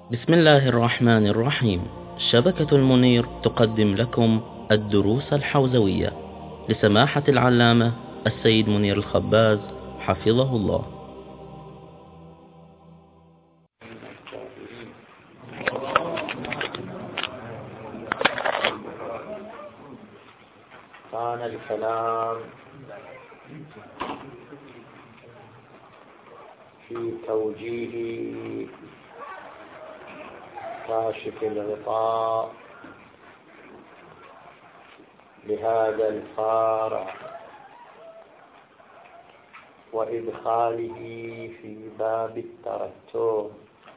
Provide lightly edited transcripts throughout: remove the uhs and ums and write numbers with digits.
بسم الله الرحمن الرحيم. شبكة المنير تقدم لكم الدروس الحوزوية لسماحة العلامة السيد منير الخباز حفظه الله. كان الكلام في توجيه كاشف الغطاء لهذا الفارع وإدخاله في باب الترتب،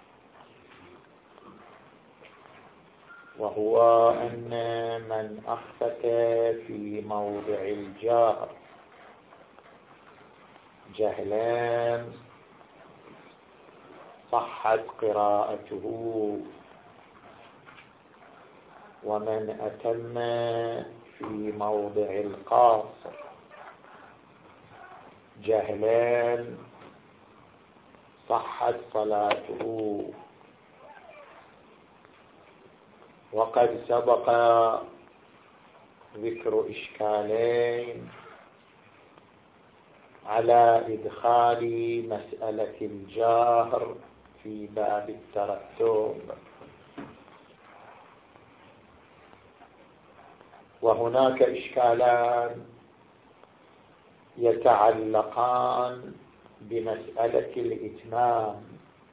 وهو أن من أخفت في موضع الجار جهلا صحت قراءته، ومن أتم في موضع القاصر جهلا صحت صلاته. وقد سبق ذكر إشكالين على إدخال مسألة الجهر في باب الترتب، وهناك إشكالان يتعلقان بمسألة الإتمام،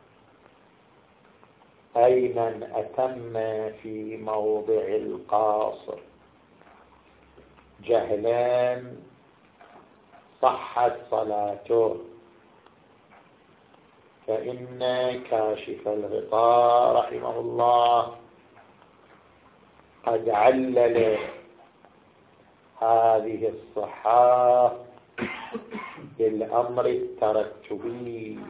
أي من أتم في موضع القاصر جهلا صحت صلاته، فإن كاشف الغطاء رحمه الله قد علل هذه الصحة بالأمر الترتبي،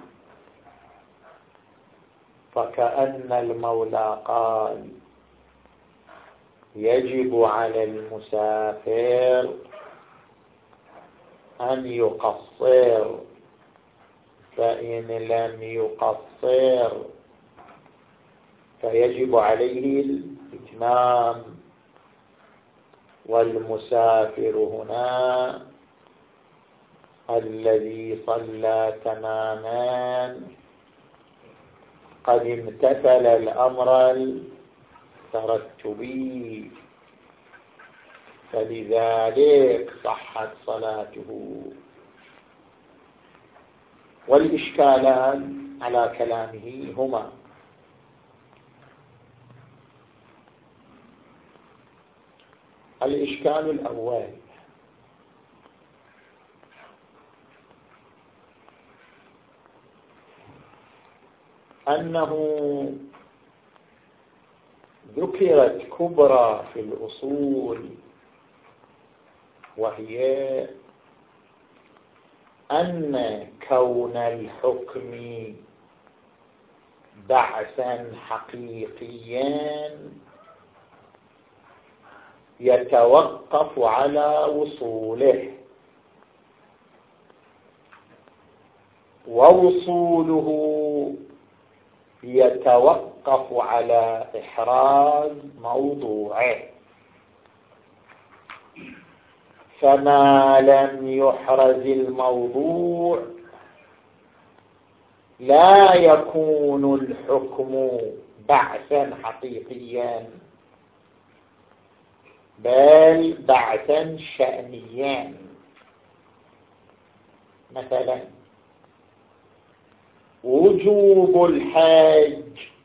فكأن المولى قال يجب على المسافر أن يقصر، فإن لم يقصر فيجب عليه الإتمام. والمسافر هنا الذي صلى تماما قد امتثل الأمر الترتبي، فلذلك صحت صلاته. والإشكالان على كلامه هما: الإشكال الأول أنه ذكرت كبرى في الأصول، وهي أن كون الحكم بعثا حقيقيا يتوقف على وصوله، ووصوله يتوقف على إحراز موضوعه، فما لم يحرز الموضوع لا يكون الحكم بعثا حقيقيا، بل بعثا شأنيا. مثلا وجوب الحج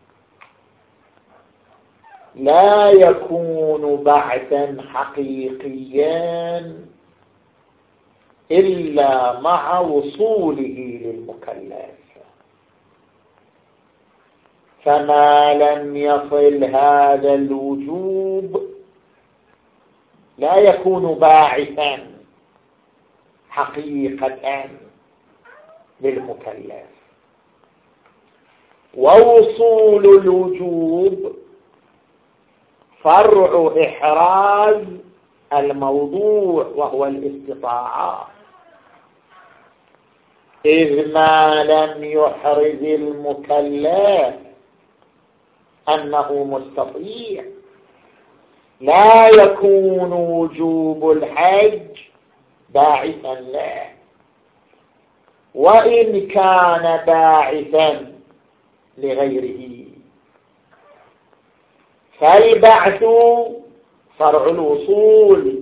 لا يكون بعثا حقيقيا إلا مع وصوله للمكلف، فما لم يصل هذا الوجوب لا يكون باعثا حقيقة للمكلف. ووصول الوجوب فرع إحراز الموضوع وهو الاستطاعة، إذ ما لم يحرز المكلف أنه مستطيع لا يكون وجوب الحج باعثا له، وإن كان باعثا لغيره. فالبعث فرع الوصول،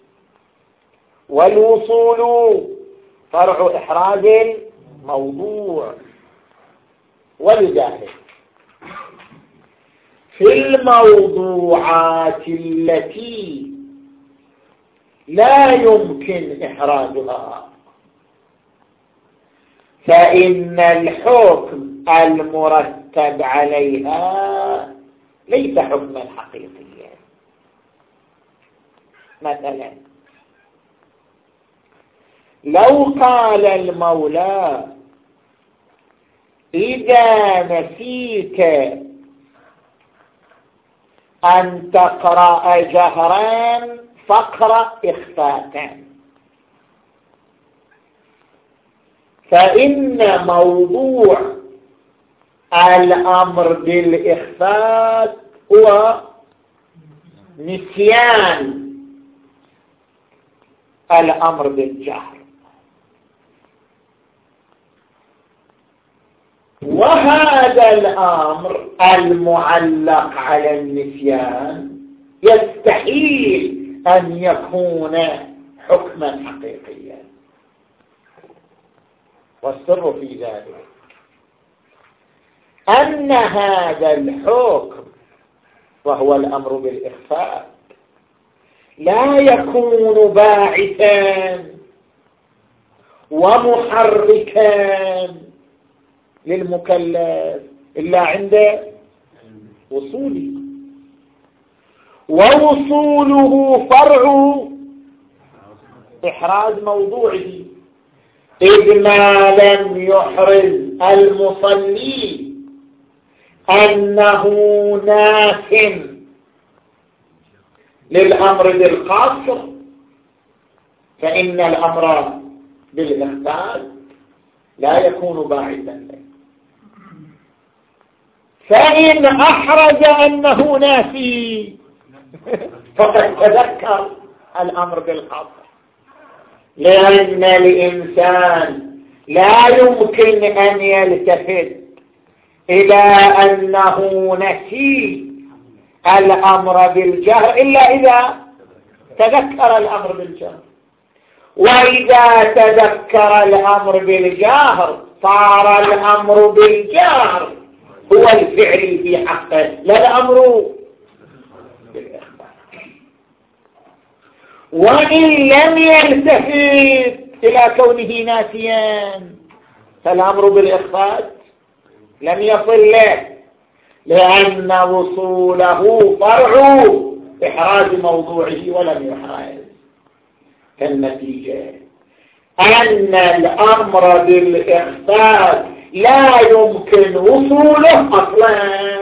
والوصول فرع إحراز الموضوع. ولذلك في الموضوعات التي لا يمكن إحرازها فإن الحكم المرتب عليها ليس حكما حقيقيا. مثلا لو قال المولى إذا نسيت أن تقرأ جهرا فاقرأ إخفاء، فإن موضوع الأمر بالإخفاء هو نسيان الأمر بالجهر، وهذا الأمر المعلق على النسيان يستحيل أن يكون حكما حقيقيا. والسر في ذلك أن هذا الحكم وهو الأمر بالإخفاء لا يكون باعثا ومحركا للمكلف إلا عند وصوله، ووصوله فرع إحراز موضوعه، إذ ما لم يحرز المصلي أنه ناس للأمر بالقصر فإن الأمر بالإخفاء لا يكون باعثا له. فإن أحرز أنه ناسي فقد تذكر الأمر بالقصر، لأن الإنسان لا يمكن أن يلتفت إلى أنه نسي الأمر بالجهر إلا إذا تذكر الأمر بالجهر، وإذا تذكر الأمر بالجهر صار الأمر بالجهر هو الفعل في حقه لا الأمر بالإخفاء. وإن لم يلتفت إلى كونه ناسيا فالأمر بالإخفاء لم يصل له، لأن وصوله فرع إحراز موضوعه ولم يحرز. فالنتيجة أن الأمر بالإخفاء لا يمكن وصوله أصلا،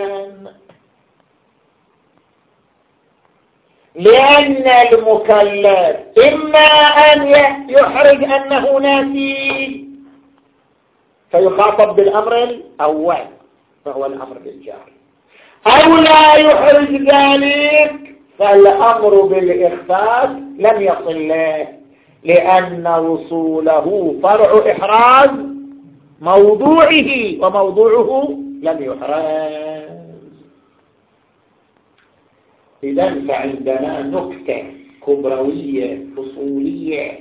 لأن المكلف إما أن يحرج أنه ناسي فيخاطب بالأمر الأول فهو الأمر بالجهر، أو لا يحرج ذلك فالأمر بالإخفاء لم يصل له، لأن وصوله فرع إحراز موضوعه وموضوعه لم يحرز. إذن فعندنا نكتة كبروية فصولية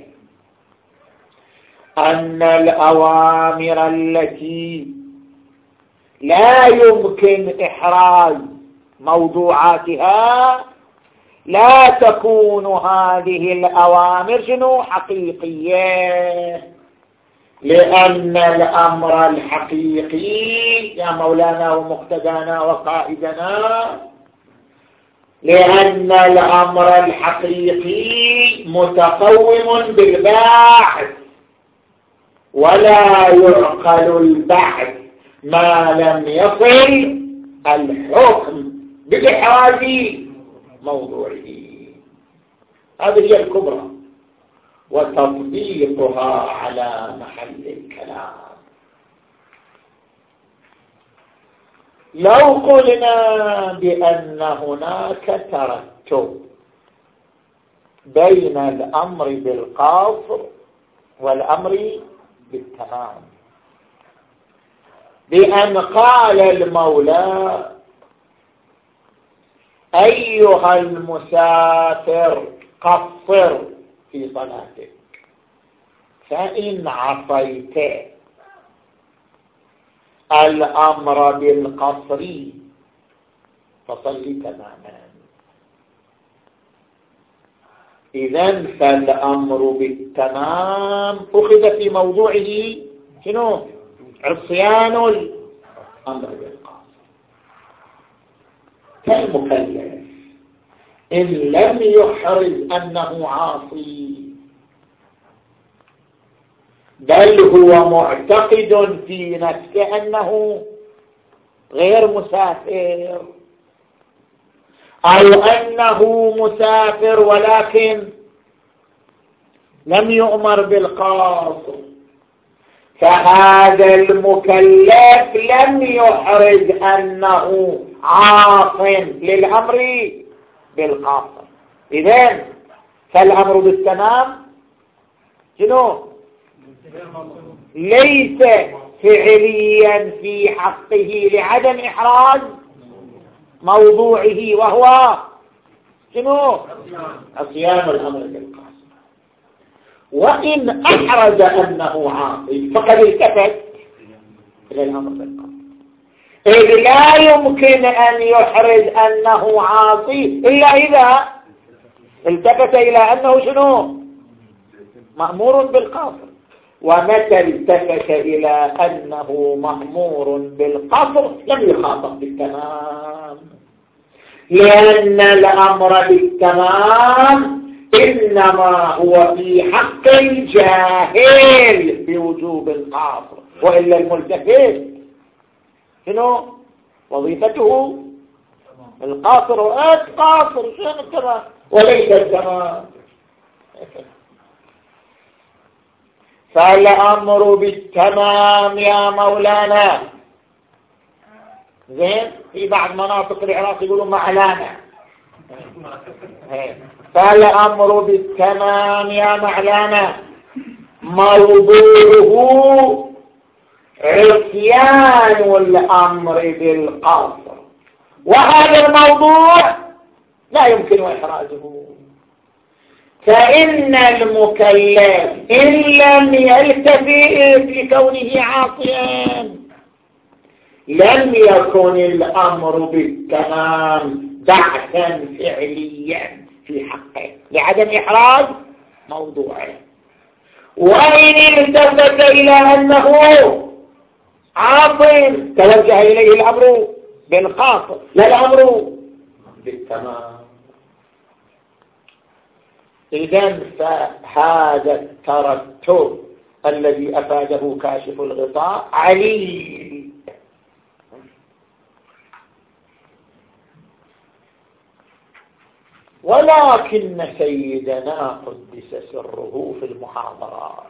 أن الأوامر التي لا يمكن إحراز موضوعاتها لا تكون هذه الأوامر حقيقية، لأن الأمر الحقيقي يا مولانا ومقتدانا وقائدنا، لأن الأمر الحقيقي متقوم بالبعث، ولا يعقل البعث ما لم يصل الحكم بإحراز موضوعه. هذه هي الكبرى وتطبيقها على محل الكلام. لو قلنا بأن هناك ترتب بين الأمر بالقصر والأمر بالتمام، بأن قال المولى أيها المسافر قصر في صلاتك، فإن عصيت الأمر بالقصر فصل تماما. إذن فالأمر بالتمام أخذ في موضوعه شنو؟ عصيان الأمر بالقصر. كالمكلف إن لم يحرز أنه عاصي بل هو معتقد في نفسه أنه غير مسافر أو أنه مسافر ولكن لم يؤمر بالقصر، فهذا المكلف لم يحرز أنه عاص للأمر بالقصر. إذن فالأمر بالتمام شنو؟ ليس فعليا في حقه لعدم إحراز موضوعه وهو شنو؟ عصيان الأمر بالقصر. وإن أحرز أنه عاصي فقد التفت إلى الأمر بالقصر، إذ لا يمكن أن يحرز أنه عاصي إلا إذا التفت إلى أنه شنو؟ مأمور بالقصر. ومتى التفت إلى أنه مأمور بالقصر لم يخاطب بالتمام، لأن الأمر بالتمام إنما هو في حق الجاهل بوجوب القصر، وإلا الملتفت شنو وظيفته؟ القاصر قاصر شنو التمام وليس التمام. فالأمر بالتمام يا مولانا زين. في بعض مناطق العراق يقولون معلانا. فالأمر بالتمام يا معلانا موضوعه عصيان الأمر بالقصر، وهذا الموضوع لا يمكن إحرازه. فإن المكلف إن لم يلتفت لكونه عاصيا لم يكن الأمر بالتمام بعثا فعليا في حقه لعدم إحراز موضوعه. وإن التفت إلى أنه عاصم توجه إليه الأمر بالقصر لا الأمر بالتمام. إذن فهذا الترتب الذي أفاده كاشف الغطاء عليل. ولكن سيدنا قدس سره في المحاضرات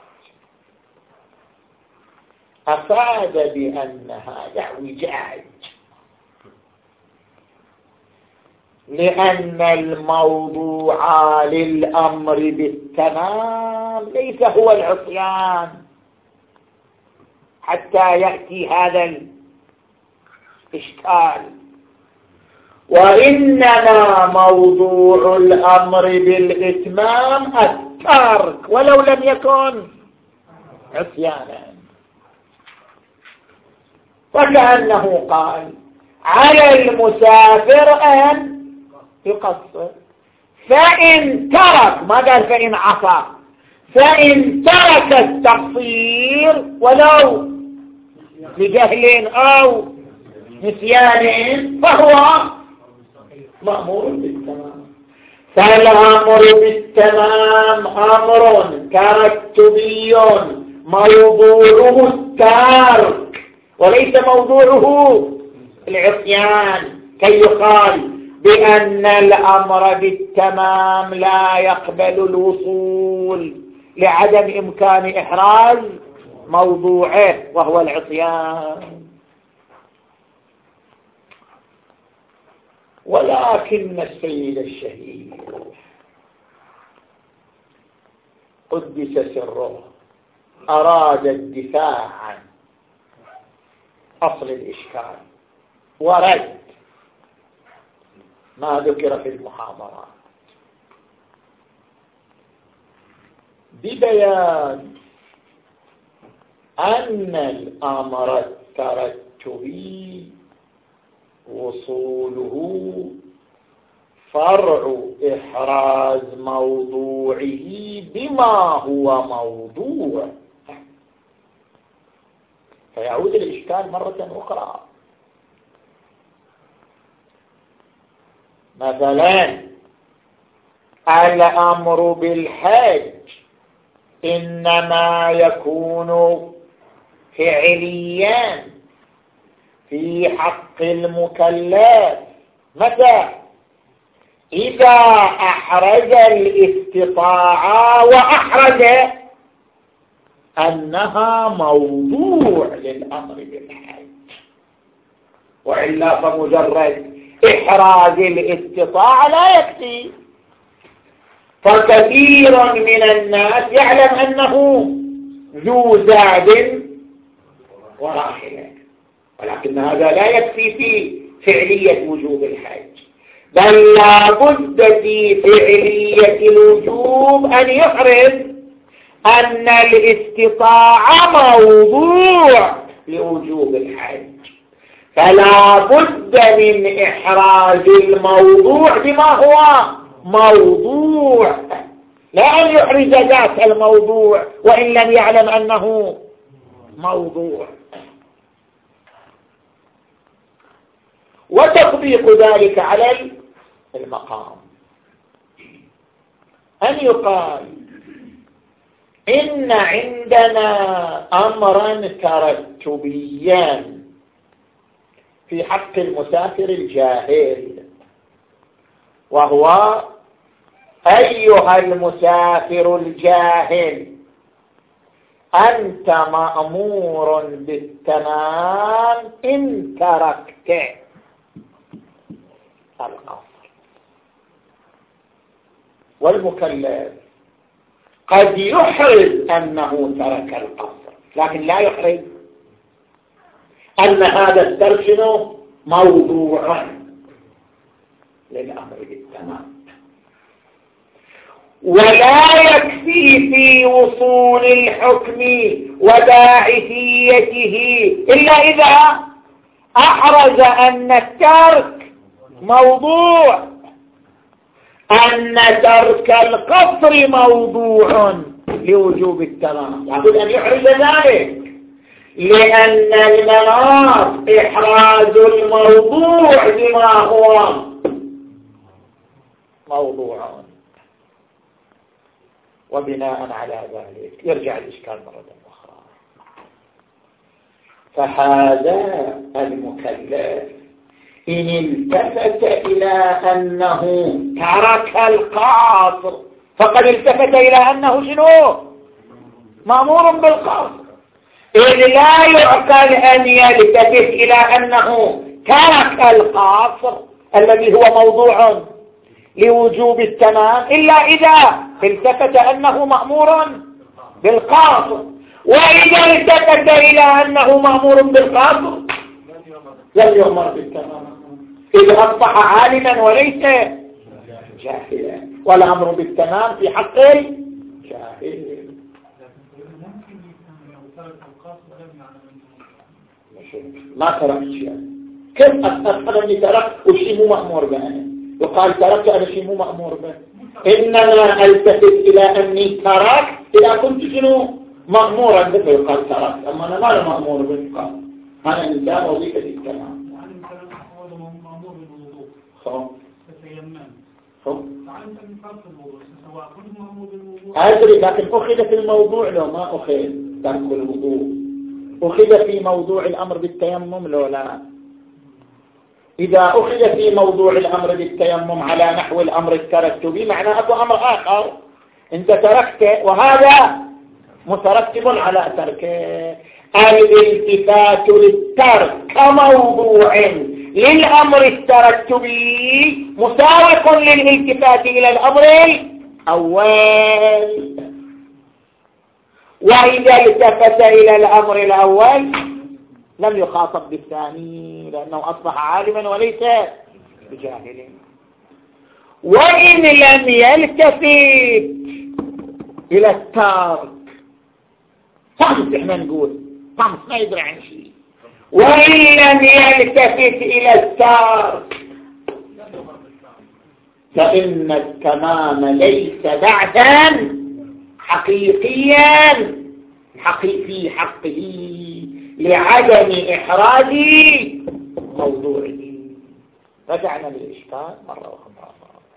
أفاد بأن هذا اعوجاج، لأن الموضوع للأمر بالتمام ليس هو العصيان حتى يأتي هذا الإشكال، وإنما موضوع الأمر بالإتمام الترك ولو لم يكن عصيانا. وكأنه قال على المسافر أن يقصر، فإن ترك ما قال فإن عصى، فإن ترك التقصير ولو لجهل أو نسيان فهو مأمور بالتمام. فالأمر بالتمام أمر ترتبي موضوعه الترك وليس موضوعه العصيان، كي يقال بأن الأمر بالتمام لا يقبل الوصول لعدم إمكان إحراز موضوعه وهو العصيان. ولكن السيد الشهيد قدس سره أراد الدفاع عن أصل الإشكال ورد ما ذكر في المحاضرات ببيان أن الأمر الترتبي وصوله فرع إحراز موضوعه بما هو موضوع، فيعود الإشكال مرة أخرى. مثلا الأمر بالحج إنما يكون فعليا في حق المكلف متى؟ إذا أحرز الاستطاعة وأحرز أنها موضوع للأمر بالحج، وإلا فمجرد إحراز الاستطاعة لا يكفي. فكثير من الناس يعلم أنه ذو زاد وراحلة، ولكن هذا لا يكفي في فعلية وجوب الحج، بل لا بد في فعلية الوجوب أن يحرز أن الاستطاعة موضوع لوجوب الحج، فلا بد من إحراز الموضوع بما هو موضوع، لا أن يحرز ذات الموضوع وإن لم يعلم أنه موضوع. وتطبيق ذلك على المقام أن يقال إن عندنا أمرا ترتبيا في حق المسافر الجاهل، وهو أيها المسافر الجاهل أنت مأمور بالتمام إن تركت القصر. والمكلف قد يحرز أنه ترك القصر، لكن لا يحرز أن هذا الترك موضوع للأمر بالتمام. ولا يكفي في وصول الحكم وباعثيته إلا إذا أحرز أن الترك موضوع، أن ترك القصر موضوع لوجوب التمام، لابد أن يحرز ذلك، لأن المناط إحراز الموضوع بما هو موضوع. وبناء على ذلك يرجع الإشكال مرة أخرى. فهذا المكلف إن التفت إلى أنه ترك القصر فقد التفت إلى أنه شنو؟ مأمور بالقصر، إذ لا يعقل أن يلتفت إلى أنه ترك القصر الذي هو موضوع لوجوب التمام إلا إذا التفت أنه مأمور بالقصر. وإذا التفت إلى أنه مأمور بالقصر لم يؤمر بالتمام، إذا أصبح عالما وليس جاهلا، والأمر بالتمام في حق الجاهل. ما تركت شيء، كيف أفهم أني تركت وشيء مو مأمور به؟ وقال تركت أنا شيء مو مأمور به، إنما التفت إلى أني تركت إذا كنت شنو مأمورا به، يقال تركت، أما أنا ما مأمور به، قال أنا إنسان وظيفة التمام. يعني مثلا هو مأمور بالوضوء خلاص تتيمم، خلاص تعلمت من فرق الوضوء سواء كنت مأمور بالوضوء أدري، لكن أخذ في الموضوع لو ما أخذ ترك الوضوء، أخذ في موضوع الأمر بالتيمم لو لا. إذا أخذ في موضوع الأمر بالتيمم على نحو الأمر الترتبي معناه أكو أمر آخر أنت تركته وهذا مترتب على تركه. الالتفات للترك كموضوع للأمر الترتبي مساوق للالتفات إلى الأمر الأول، وإذا التفت إلى الأمر الأول لم يخاطب بالثاني لأنه أصبح عالما وليس بجاهل. وإن لم يلتفت إلى الترك طمس، إحنا نقول طمس ما يدري عن شيء، وإن لم يلتفت إلى الترك فإن التمام ليس بعدا حقيقيا في حقه لعدم إحراز موضوعه. رجعنا للإشكال مرة أخرى.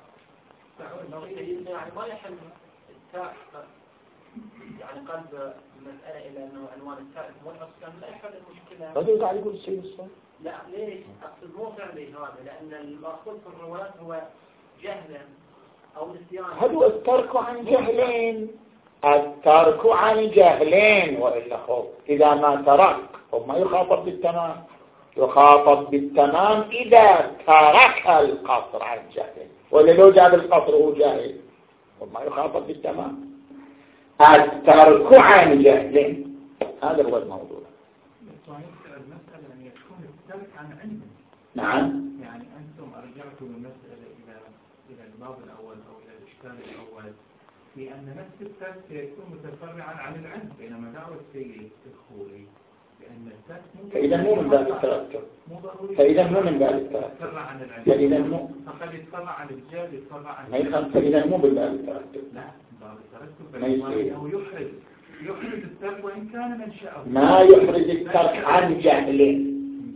يعني ما يحل التاء يعني قلب المسألة إلى أنه عنوان التاء والأصل لا يحل المشكلة. هذا قاعد يقول الشيء الصحيح. لا ليش؟ أقصد مو فعلي هذا، لأن المأخوذ في الروايات هو جهلا أو نسيان. هذا الترك عن جهلين، الترك عن جهلين، وإلا خب إذا ما ترك ما يخاطب بالتمام، يخاطب بالتمام إذا ترك القصر عن جهل، ولا لو جاب القصر هو جاهل ما يخاطب بالتمام. الترك عن جهل هذا هو الموضوع. المسألة أن يكون الترك عن علم. نعم. يعني أنتم أرجعتم المسألة إلى الباب الأول أو إلى الإشكال الأول في أن نفس الترك سيكون متفرعا عن العلم، بينما دعوة السيد الخوري بأن الترك فإذا مو من باب الترتب، فإذا مو من باب الترتب، عن العلم، فإذا مو فقد يتفرع عن الجهل يتفرع عن ما يخاف، فإذا مو من باب الترتب. لا باب الترتب ما يصير. أو يحرز الترك وإن كان منشأه ما يحرز الترك عن جهل.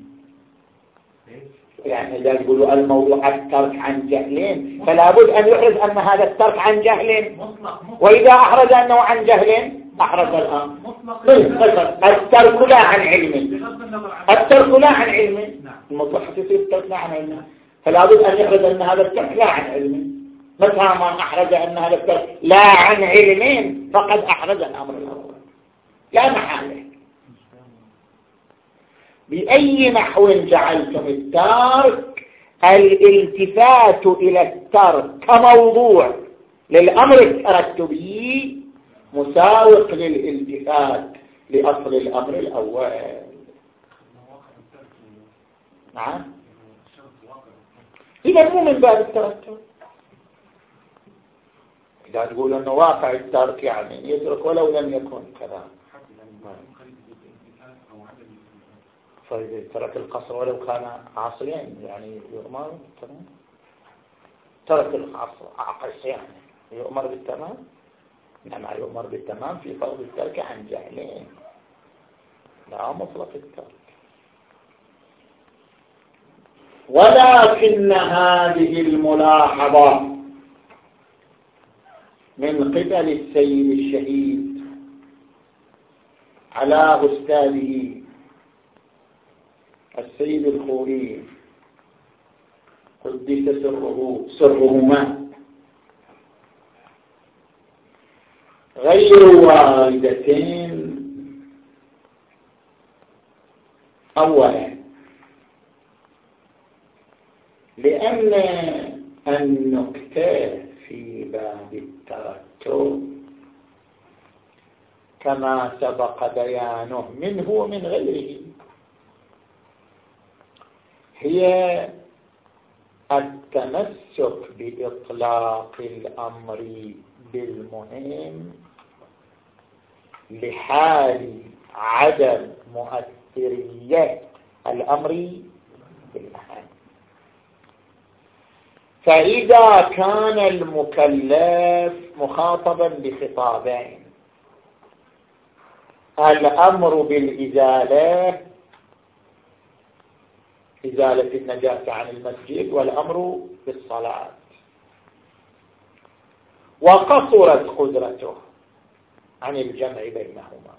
يعني إذا يقولوا الموضوع الترك عن جهل فلا بد أن يحرز أن هذا الترك عن جهل، وإذا أحرز أنه عن جهل أحرز الآن. الترك لا عن علم، الترك لا عن علم، المطلق يصير الترك لا عن علم، فلا بد أن يحرز أن هذا الترك لا عن علم. متى ما أحرز أن هذا الترك لا عن علم فقد أحرز الأمر الأول لا محالة. بأي نحو جعلتم الترك الالتفات إلى الترك كموضوع للأمر الترتبي مساوق للالتفات لأصل الأمر الأول. نعم. إذا مو من باب الترتب. إذا تقول أنه واقع الترك يعني يترك ولو لم يكن كذا. فإذا ترك القصر ولو كان عاصيا يعني يؤمر بالتمام. ترك القصر عاصيا يؤمر بالتمام. إنما يؤمر بالتمام في فرض الترك عن جهلين لا مطلق الترك. ولكن هذه الملاحظة من قبل السيد الشهيد على أستاذه السيد الخوري قدس سرهما غير واردتين. أولا لأن النكتة في باب الترتب كما سبق بيانه منه ومن غيره هي التمسك بإطلاق الأمر بالمهم لحال عدم مؤثرية الأمر بالأهم. فإذا كان المكلف مخاطبا بخطابين، الأمر بالإزالة إزالة النجاسة عن المسجد والأمر بالصلاة، وقصرت قدرته عن الجمع بينهما،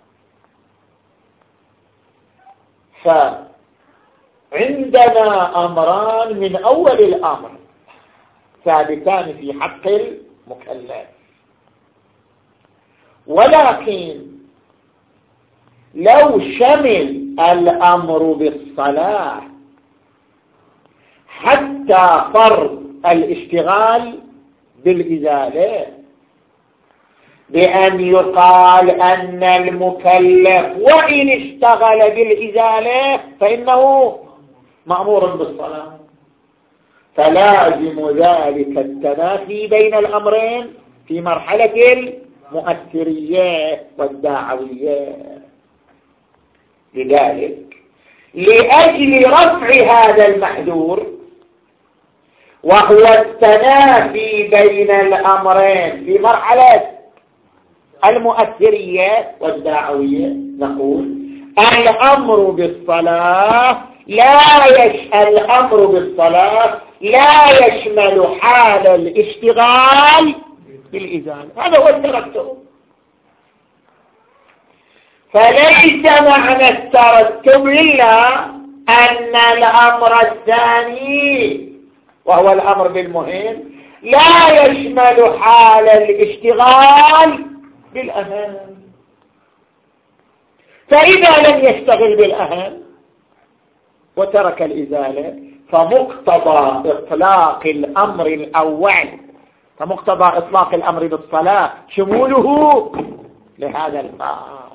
فعندنا أمران من أول الأمر ثابتان في حق المكلف، ولكن لو شمل الأمر بالصلاة حتى فرض الاشتغال بالإزالة، بأن يقال أن المكلف وإن اشتغل بالإزالة فإنه مأمور بالصلاة، فلازم ذلك التنافي بين الأمرين في مرحلة المؤثرية والداعوية. لذلك لأجل رفع هذا المحذور وهو التنافي بين الأمرين في مرحلة المؤثرية والداعوية، نقول الأمر بالصلاة لا يشمل حال الاشتغال بالإزالة، هذا هو الترتب. فليس معنى الترتب إلا أن الأمر الثاني وهو الأمر بالمهم لا يشمل حال الاشتغال بالأهم. فإذا لم يشتغل بالأهم وترك الإزالة فمقتضى إطلاق الأمر الأول، فمقتضى إطلاق الأمر بالصلاة شموله لهذا الأمر.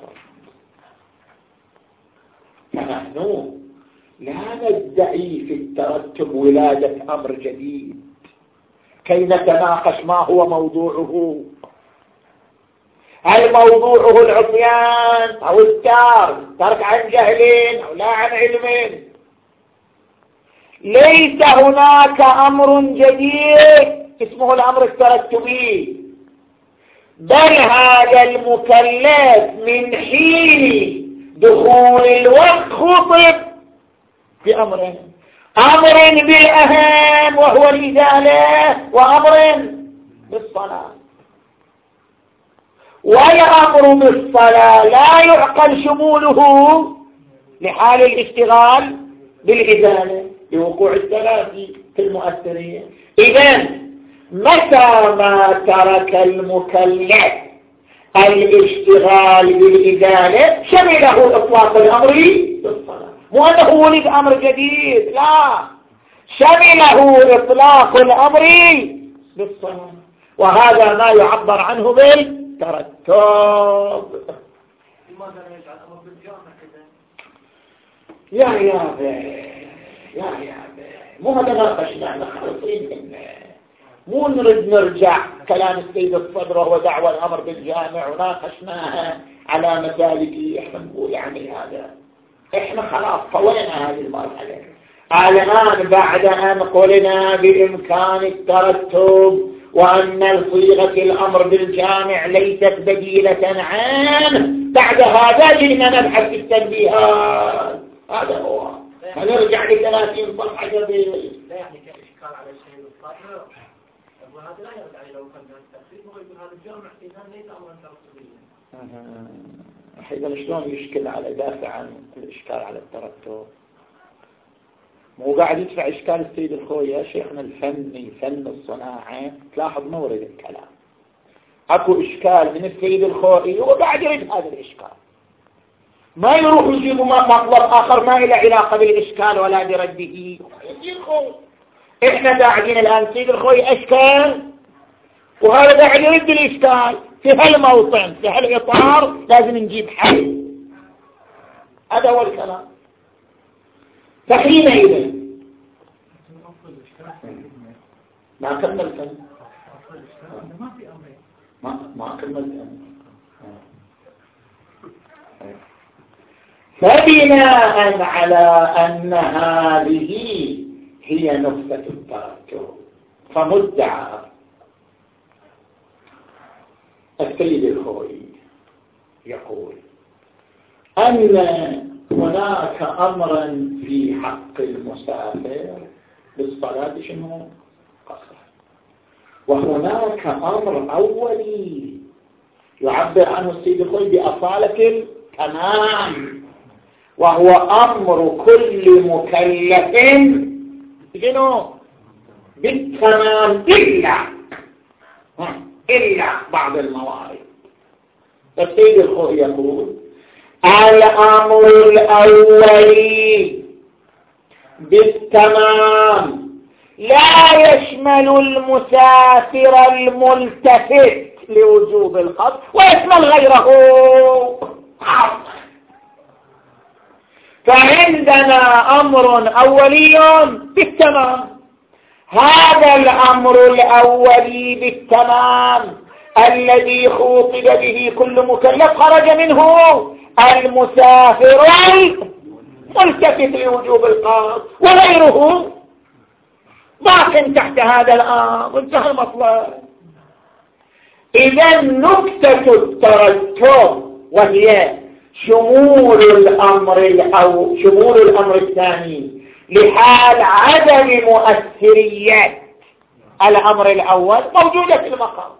فنحن لا ندعي في الترتب ولادة أمر جديد كي نتناقش ما هو موضوعه، هل موضوعه العصيان أو ترك عن جهل أو لا عن علم؟ ليس هناك أمر جديد اسمه الأمر الترتبي، بل هذا المكلف من حين دخول الوقت خطب بأمرين، أمر بالأهم وهو الإزالة، وأمر بالصلاة. والأمر بالصلاة لا يعقل شموله لحال الاشتغال بالإزالة لوقوع التلافي في المؤثرية. إذن متى ما ترك المكلف الاشتغال بالإزالة شمله إطلاق الأمر بالصلاة، مو أنه ولد أمر جديد، لا، شمله إطلاق الأمر بالصلاة، وهذا ما يعبر عنه بالترتب. لماذا لا يجعل الأمر بالجامع إذا؟ يا مو هذا ناقشنا، نخلصين مو نريد نرجع كلام السيد الصدر وهو دعوى الأمر بالجامع وناقشناها على مسالك. احنا نقول يعني هذا احنا خلاص طوينا هذه المرحلة. الآن بعد أن قلنا بإمكان الترتب وأن صيغة الأمر بالجامع ليست بديلة عنه، بعد هذا جئنا نبحث في التنبيهات. هذا هو، فنرجع ل30 صفحة قبل. لا يعني كإشكال على الشيء الصادر، وهذا لا يرد عليه لو كان التفسير هو يقول هذا الجامع إذا ليس أمرا ترتبيا. إذا شلون يشكل على دافع عن الإشكال على الترتب؟ مو قاعد يدفع إشكال السيد الخوي يا شيخنا الفني، فن الصناعة. تلاحظ مورد الكلام أكو إشكال من السيد الخوي وقاعد يرد هذا الإشكال، ما يروح يجيب مطلب آخر ما له علاقة بالإشكال ولا برده. إحنا قاعدين الآن سيد الخوي أشكال وهذا قاعد يرد الإشكال في هالموطن في هالإطار، لازم نجيب حل. هذا هو الكلام. فحينئذ ما كملت ما كملت فبناء على أن هذه هي نقطة الترتب، فمدعى السيد الخوي يقول أن هناك أمرا في حق المسافر بالصلاة شنو؟ قصر. وهناك أمر أولي يعبر عنه السيد الخوي بأصالة التمام، وهو أمر كل مكلف شنو؟ بالتمام إلا بعض الموارد. السيد الخوي يقول الأمر الأولي بالتمام لا يشمل المسافر الملتفت لوجوب القصد ويشمل غيره. فعندنا أمر أولي بالتمام، هذا الأمر الأولي بالتمام الذي خوطب به كل مكلف خرج منه المسافر الملتفت لوجوب القصد وغيره باق تحت هذا الأمر. انتهى المطلب. إذا نكتة الترتب وهي شمول الأمر الثاني لحال عدم مؤثرية الأمر الأول موجودة في المقام.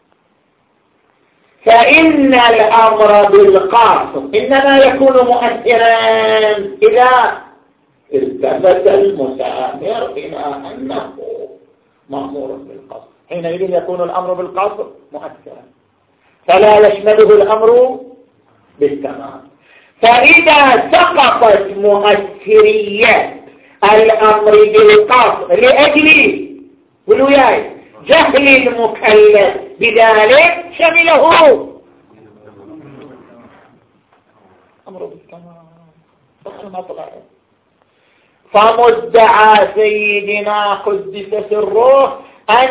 فإن الأمر بالقاصد إنما يكون مؤثرا إذا التفت المسافر إلى أنه مأمور بالقصد، حينئذ يكون الأمر بالقصد مؤثرا فلا يشمله الأمر بالتمام. فإذا سقطت مؤثرية الأمر بالقصد لأجل جهل المكلف بذلك شمله أمر بالتمام. فمدعى سيدنا قدس سره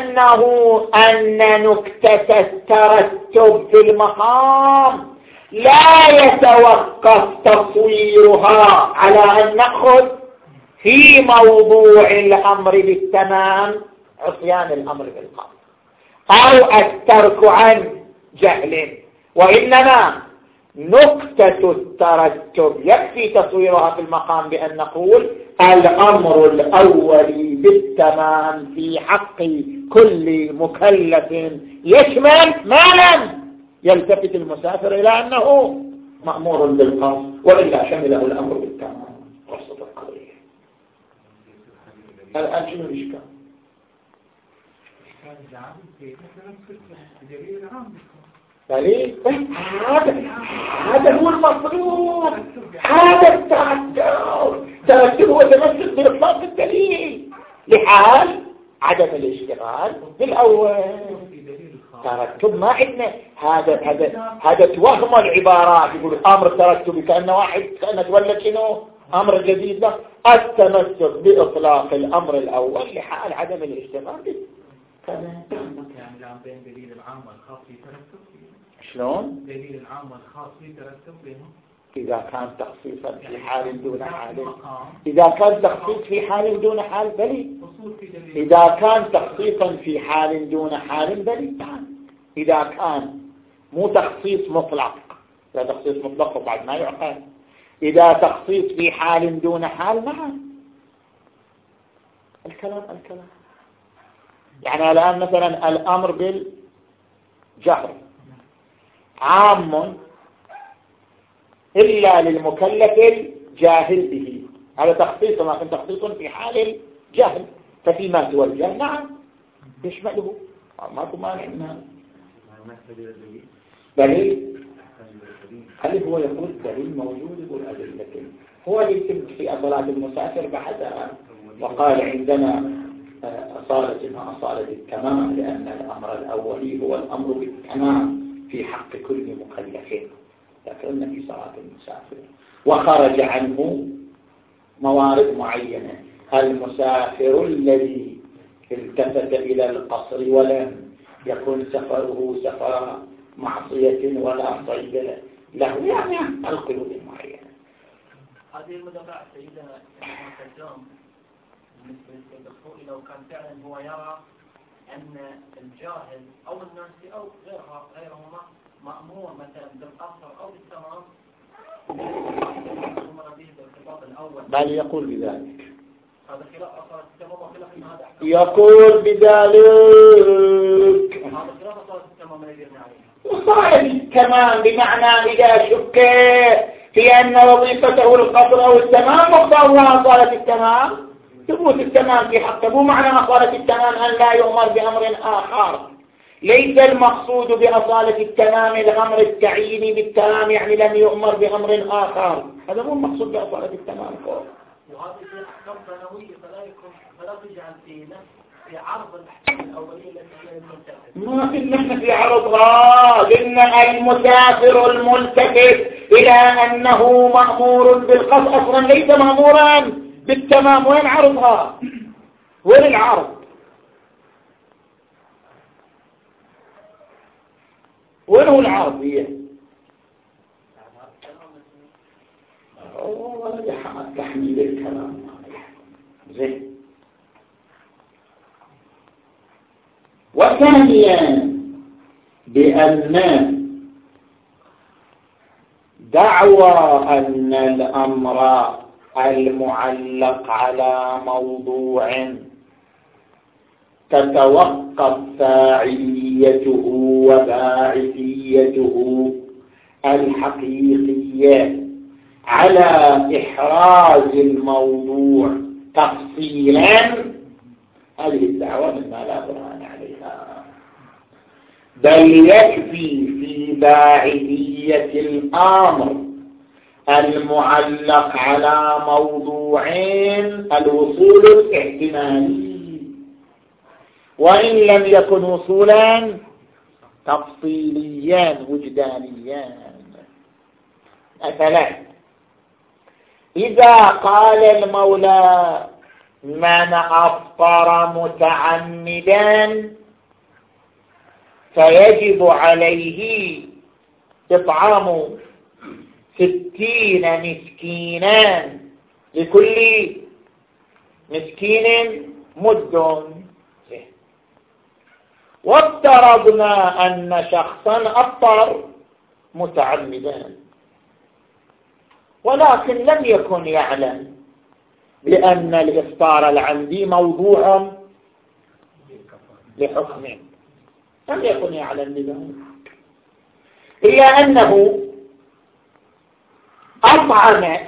أن نكتة الترتب في المقام لا يتوقف تصويرها على أن نأخذ في موضوع الأمر بالتمام عصيان الأمر بالقصد أو الترك عن جهل، وإنما نكتة الترتب يكفي تصويرها في المقام بأن نقول الأمر الأولي بالتمام في حق كل مكلف يشمل ما لم يلتفت المسافر إلى أنه مأمور بالقصد وإلا شمله الأمر بالتمام. قصة القضية الآن شنو الإشكال؟ هذا هو المطلوب، هذا الترتب هو تمسك بإطلاق الدليل لحال عدم الاشتغال بالأول. ترتب ما عندنا هذا توهم العبارات، يقول الأمر ترتبي كأنه تولد شنو أمر جديد. لا، التمسك بإطلاق الأمر الأول لحال عدم الاشتغال كما يعني الآن بين دليل العام والخاص يترتب شلون؟ دليل العام والخاص يترتب بينهم إذا كان تخصيصا في حال دون حال، إذا كان تخصيص في حال دون حال بلي، إذا كان تخصيصا في حال دون حال بلي. إذا كان مو تخصيص مطلق، إذا تخصيص مطلق وبعد ما يعقل، إذا تخصيص في حال دون حال معا الكلام. يعني الآن مثلا الأمر بالجهر عام إلا للمكلف الجاهل به، هذا تخصيص، لكن تخصيص في حال الجهل، ففيما سوى الجهل نعم يشمله، ماكو مانع منها. دليل هل هو يقول دليل موجود؟ يقول أدلة هو اللي يتم في صلاة المسافر بحثها، وقال عندنا أصالة التمام لأن الأمر الأولي هو الأمر بالتمام في حق كل مكلف، ذكرنا في صلاة المسافر، وخرج عنه موارد معينة. المسافر الذي التفت إلى القصر ولم يكن سفره سفر معصية ولا صيد له، يعني القيود المعينة. هذه المدافع سيدنا الكلام بالنسبة للدكتور لو كان فعلا هو يرى أن الجاهل أو الناس أو غيرهما مأمور مثلا بالقصر أو بالتمام بل يقول بذلك، هذا خلاف أصالة التمام وخلاف أن هذا يقول بذلك، هذا خلاف أصالة التمام الذي يبنى عليه. وصالة التمام بمعنى إذا شك في أن وظيفته القصر أو التمام مقتضاها أصالة التمام ثبوت التمام في حقه. مو معنى أصالة التمام أن لا يؤمر بأمر آخر، ليس المقصود بأصالة التمام الأمر التعييني بالتمام يعني لم يؤمر بأمر آخر، هذا مو المقصود بأصالة التمام. وهذه أحكام ثانوية فلا يكون ولا تجعل في عرض الأحكام الأولية التي هي المنتفع. ما إن في عرضها، قلنا المسافر الملتفت إلى أنه مأمور بالقصد أصلا ليس مأمورا بالتمام. وين عرضها؟ وين العرض؟ وين هو العرض؟ هي تحميل الكلام زين. وثانيا بأن دعوى أن الأمر المعلق على موضوع تتوقف فاعليته وباعثيته الحقيقية على إحراز الموضوع تفصيلا، هذه الدعوة مما لا برهان عليها، بل يكفي في باعثية الأمر المعلق على موضوعين الوصول الاحتمالي، وإن لم يكن وصولا تفصيليا وجدانيا. مثلا إذا قال المولى من أفطر متعمدا فيجب عليه إطعام 60 مسكينا لكل مسكين مد، وافترضنا أن شخصا أفطر متعمدا ولكن لم يكن يعلم بأن الإفطار العمدي موضوع لحكم، لم يكن يعلم بذلك، إلا أنه أطعم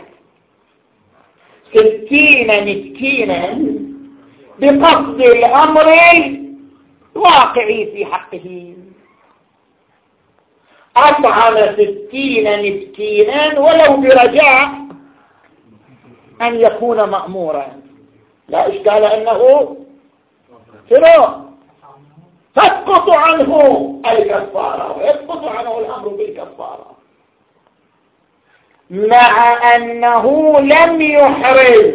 60 مسكينا بقصد الأمر الواقعي في حقه، أطعم 60 مسكينا ولو برجاء أن يكون مأمورا، لا إشكال أنه فروع تسقط عنه الكفارة ويسقط عنه الأمر بالكفارة، مع أنه لم يحرز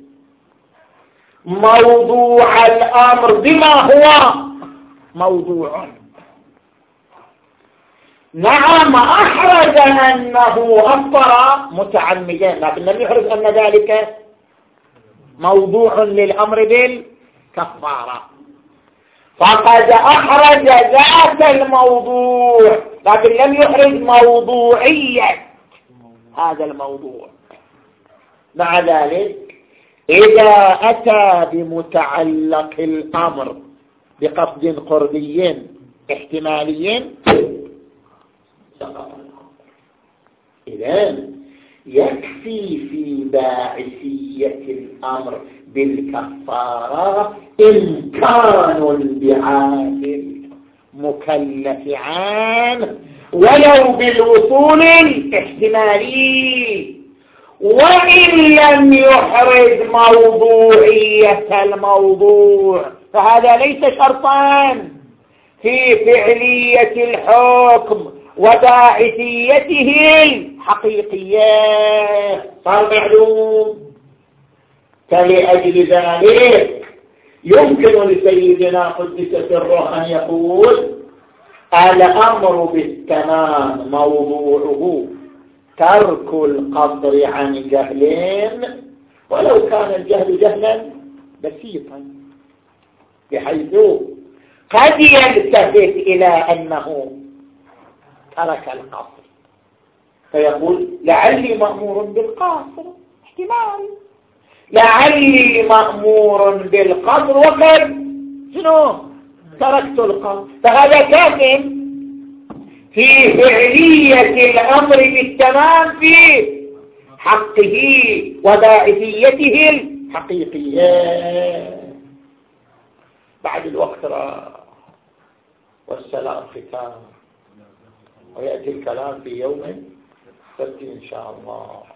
موضوع الأمر بما هو موضوع. نعم أحرز أنه أفطر متعمدا، لكن لم يحرز أن ذلك موضوع للأمر بالكفارة، فقد أحرز ذات الموضوع لكن لم يحرز موضوعية هذا الموضوع. مع ذلك إذا أتى بمتعلق الأمر بقصد قربي احتمالي إذن يكفي في باعثية الأمر بالكفارة إمكان انبعاث المكلف عنه ولو بالوصول الاحتمالي، وإن لم يحرز موضوعية الموضوع فهذا ليس شرطا في فعلية الحكم وباعثيته الحقيقية، صار معلوم. فلأجل ذلك يمكن لسيدنا قدس سره أن يقول الأمر بالتمام موضوعه ترك القصر عن جهل، ولو كان الجهل جهلا بسيطا بحيث قد يلتفت إلى أنه ترك القصر فيقول لعلي مأمور بالقصر، احتمال لعلي مأمور بالقصر وقد شنو تركت القصر، فهذا كاف في فعلية الأمر بالتمام في حقه وباعثيته الحقيقية. بعد الوقت والسلام ختام، ويأتي الكلام في يوم السبت إن شاء الله.